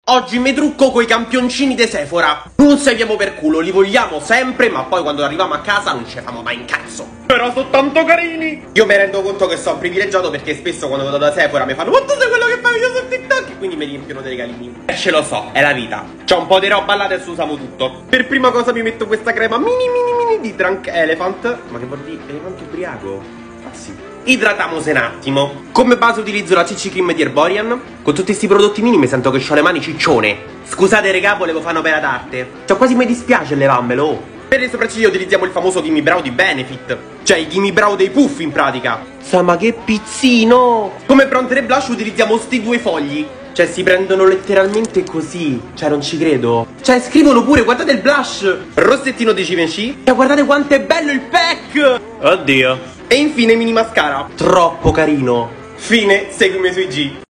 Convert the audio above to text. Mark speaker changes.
Speaker 1: Oggi mi trucco coi campioncini di Sephora. Non serviamo per culo, li vogliamo sempre, ma poi quando arriviamo a casa non ce famo mai in cazzo. Però sono tanto carini. Io mi rendo conto che sono privilegiato perché spesso quando vado da Sephora mi fanno: ma tu sei quello che fa video su TikTok? E quindi mi riempiono dei regalini. E ce lo so, è la vita. C'ho un po' di roba là, adesso usiamo tutto. Per prima cosa mi metto questa crema mini di Drunk Elephant. Ma che vuol dire? Elefante ubriaco? Ah sì. Idratiamoci un attimo. Come base utilizzo la CC Cream di Herborian. Con tutti questi prodotti mini mi sento che ho le mani ciccione. Scusate regà, volevo fare un'opera d'arte. Cioè quasi mi dispiace levarmelo, oh. Per le sopracciglia utilizziamo il famoso Gimme Brow di Benefit. Cioè i Gimme Brow dei puff in pratica. Sa ma che pizzino. Come bronzer e blush utilizziamo sti due fogli. Cioè si prendono letteralmente così. Cioè non ci credo. Cioè scrivono pure, guardate il blush. Rossettino di Givenchy. Cioè guardate quanto è bello il pack. Oddio. E infine mini mascara. Troppo carino. Fine, seguimi su IG.